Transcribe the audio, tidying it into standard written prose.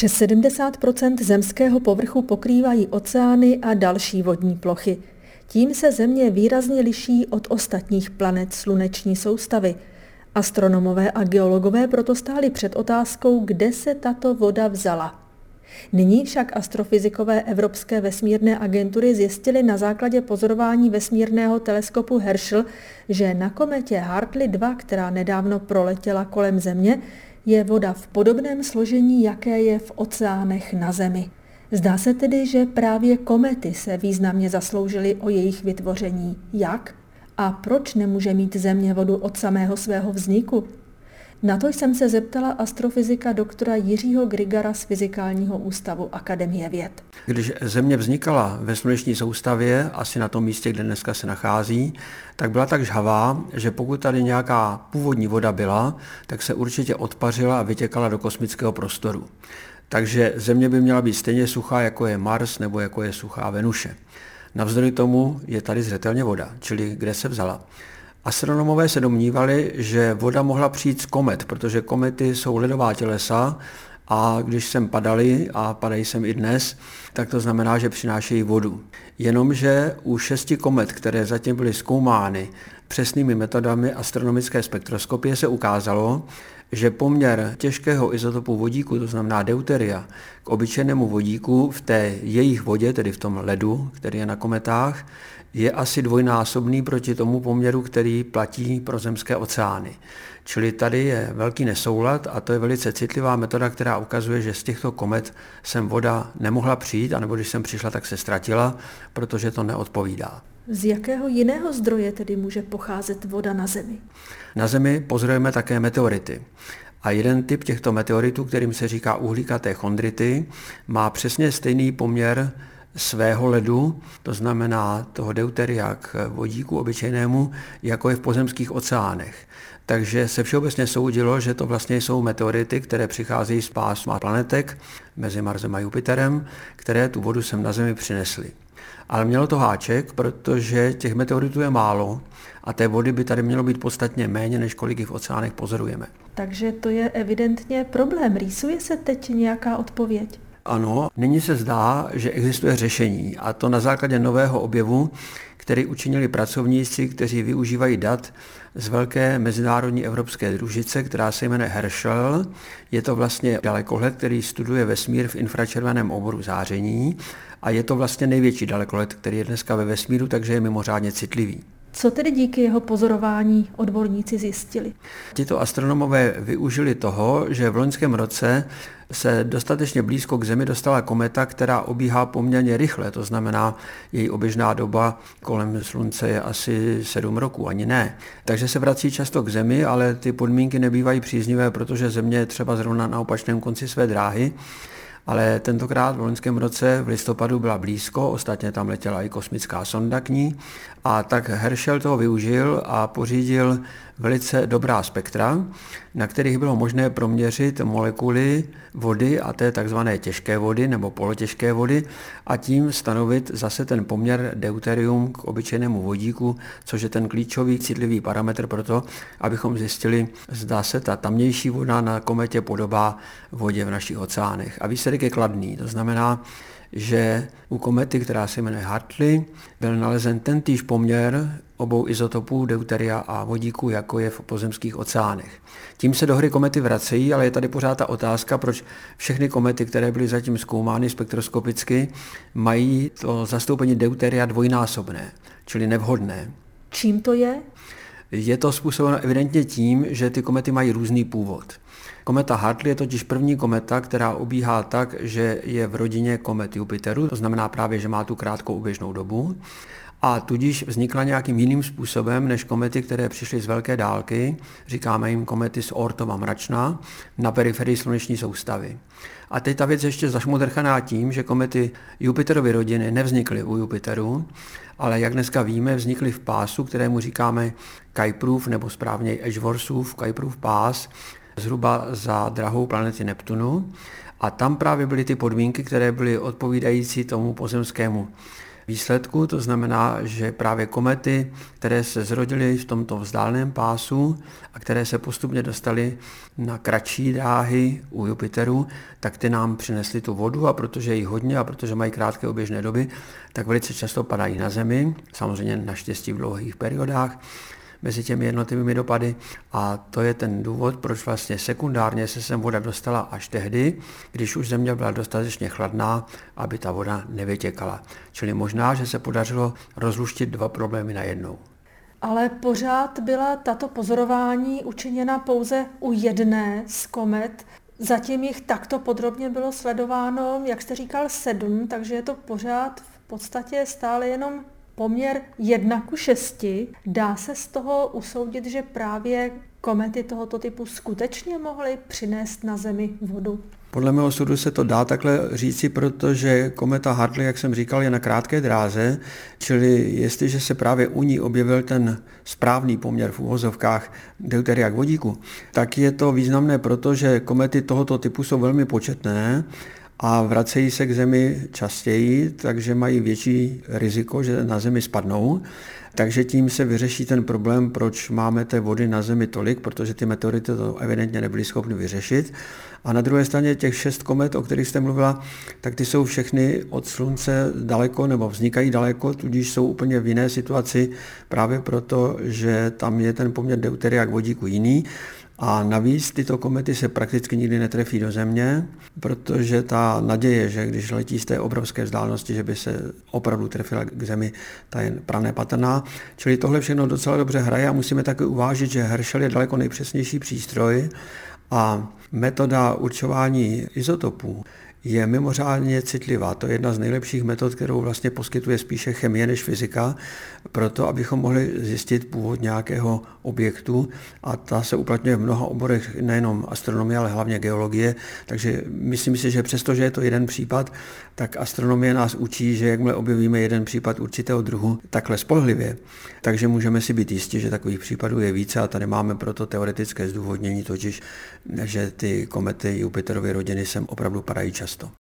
Přes 70% zemského povrchu pokrývají oceány a další vodní plochy. Tím se Země výrazně liší od ostatních planet sluneční soustavy. Astronomové a geologové proto stáli před otázkou, kde se tato voda vzala. Nyní však astrofyzikové Evropské vesmírné agentury zjistili na základě pozorování vesmírného teleskopu Herschel, že na kometě Hartley 2, která nedávno proletěla kolem Země, je voda v podobném složení, jaké je v oceánech na Zemi. Zdá se tedy, že právě komety se významně zasloužily o jejich vytvoření. Jak? A proč nemůže mít Země vodu od samého svého vzniku? Na to jsem se zeptala astrofyzika doktora Jiřího Grigara z Fyzikálního ústavu Akademie věd. Když Země vznikala ve sluneční soustavě, asi na tom místě, kde dneska se nachází, tak byla tak žhavá, že pokud tady nějaká původní voda byla, tak se určitě odpařila a vytěkala do kosmického prostoru. Takže Země by měla být stejně suchá, jako je Mars nebo jako je suchá Venuše. Navzdory tomu je tady zřetelně voda, čili kde se vzala. Astronomové se domnívali, že voda mohla přijít z komet, protože komety jsou ledová tělesa a když sem padaly a padají sem i dnes, tak to znamená, že přinášejí vodu. Jenomže u 6 komet, které zatím byly zkoumány přesnými metodami astronomické spektroskopie, se ukázalo, že poměr těžkého izotopu vodíku, to znamená deuteria, k obyčejnému vodíku v té jejich vodě, tedy v tom ledu, který je na kometách, je asi dvojnásobný proti tomu poměru, který platí pro zemské oceány. Čili tady je velký nesoulad a to je velice citlivá metoda, která ukazuje, že z těchto komet sem voda nemohla přijít, anebo když sem přišla, tak se ztratila, protože to neodpovídá. Z jakého jiného zdroje tedy může pocházet voda na Zemi? Na Zemi pozorujeme také meteority. A jeden typ těchto meteoritů, kterým se říká uhlíkaté chondrity, má přesně stejný poměr svého ledu, to znamená toho deuteria k vodíku obyčejnému, jako je v pozemských oceánech. Takže se všeobecně soudilo, že to vlastně jsou meteority, které přicházejí z pásma planetek mezi Marsem a Jupiterem, které tu vodu sem na Zemi přinesly. Ale mělo to háček, protože těch meteoritů je málo a té vody by tady mělo být podstatně méně, než kolik v oceánech pozorujeme. Takže to je evidentně problém. Rýsuje se teď nějaká odpověď? Ano, nyní se zdá, že existuje řešení, a to na základě nového objevu, který učinili pracovníci, kteří využívají dat z velké mezinárodní evropské družice, která se jmenuje Herschel. Je to vlastně dalekohled, který studuje vesmír v infračerveném oboru záření a je to vlastně největší dalekohled, který je dneska ve vesmíru, takže je mimořádně citlivý. Co tedy díky jeho pozorování odborníci zjistili? Tito astronomové využili toho, že v loňském roce se dostatečně blízko k Zemi dostala kometa, která obíhá poměrně rychle, to znamená, její oběžná doba kolem Slunce je asi 7 roků, ani ne. Takže se vrací často k Zemi, ale ty podmínky nebývají příznivé, protože Země je třeba zrovna na opačném konci své dráhy. Ale tentokrát v loňském roce v listopadu byla blízko, ostatně tam letěla i kosmická sonda k ní, a tak Herschel toho využil a pořídil velice dobrá spektra, na kterých bylo možné proměřit molekuly vody a té takzvané těžké vody nebo polotěžké vody a tím stanovit zase ten poměr deuterium k obyčejnému vodíku, což je ten klíčový citlivý parametr pro to, abychom zjistili, zda se ta tamnější voda na kometě podobá vodě v našich oceánech. A výsledek je kladný, to znamená, že u komety, která se jmenuje Hartley, byl nalezen tentýž poměr obou izotopů deuteria a vodíku, jako je v pozemských oceánech. Tím se do hry komety vracejí, ale je tady pořád ta otázka, proč všechny komety, které byly zatím zkoumány spektroskopicky, mají to zastoupení deuteria dvojnásobné, čili nevhodné. Čím to je? Je to způsobeno evidentně tím, že ty komety mají různý původ. Kometa Hartley je totiž první kometa, která obíhá tak, že je v rodině komet Jupiteru, to znamená právě, že má tu krátkou oběžnou dobu a tudíž vznikla nějakým jiným způsobem než komety, které přišly z velké dálky, říkáme jim komety z Oortova mračna, na periferii sluneční soustavy. A teď ta věc je ještě zašmodrchaná tím, že komety Jupiterovy rodiny nevznikly u Jupiteru, ale jak dneska víme, vznikly v pásu, kterému říkáme Kuiperův nebo správně Edgeworthův Kuiperův pás, zhruba za drahou planety Neptunu. A tam právě byly ty podmínky, které byly odpovídající tomu pozemskému výsledku, to znamená, že právě komety, které se zrodily v tomto vzdáleném pásu a které se postupně dostaly na kratší dráhy u Jupiteru, tak ty nám přinesly tu vodu a protože je jí hodně a protože mají krátké oběžné doby, tak velice často padají na Zemi, samozřejmě naštěstí v dlouhých periodách, mezi těmi jednotlivými dopady a to je ten důvod, proč vlastně sekundárně se sem voda dostala až tehdy, když už Země byla dostatečně chladná, aby ta voda nevytěkala. Čili možná, že se podařilo rozluštit dva problémy najednou. Ale pořád byla tato pozorování učiněna pouze u jedné z komet. Zatím jich takto podrobně bylo sledováno, jak jste říkal, 7, takže je to pořád v podstatě stále jenom poměr 1:6. Dá se z toho usoudit, že právě komety tohoto typu skutečně mohly přinést na Zemi vodu? Podle mého soudu se to dá takhle říci, protože kometa Hartley, jak jsem říkal, je na krátké dráze, čili jestliže se právě u ní objevil ten správný poměr v uvozovkách deuteria k vodíku, tak je to významné, protože komety tohoto typu jsou velmi početné a vracejí se k Zemi častěji, takže mají větší riziko, že na Zemi spadnou. Takže tím se vyřeší ten problém, proč máme té vody na Zemi tolik, protože ty meteority to evidentně nebyly schopny vyřešit. A na druhé straně těch 6 komet, o kterých jste mluvila, tak ty jsou všechny od Slunce daleko nebo vznikají daleko, tudíž jsou úplně v jiné situaci právě proto, že tam je ten poměr deuteria k vodíku jiný. A navíc tyto komety se prakticky nikdy netrefí do Země, protože ta naděje, že když letí z té obrovské vzdálenosti, že by se opravdu trefila k Zemi, ta je prané patrná. Čili tohle všechno docela dobře hraje a musíme také uvážit, že Herschel je daleko nejpřesnější přístroj a metoda určování izotopů je mimořádně citlivá. To je jedna z nejlepších metod, kterou vlastně poskytuje spíše chemie než fyzika, proto abychom mohli zjistit původ nějakého objektu a ta se uplatňuje v mnoha oborech nejenom astronomie, ale hlavně geologie. Takže myslím si, že přestože je to jeden případ, tak astronomie nás učí, že jakmile objevíme jeden případ určitého druhu takhle spolehlivě, takže můžeme si být jistí, že takových případů je více a tady máme proto teoretické zdůvodnění, totiž, že ty komety Jupiterovy rodiny sem opravdu padají často.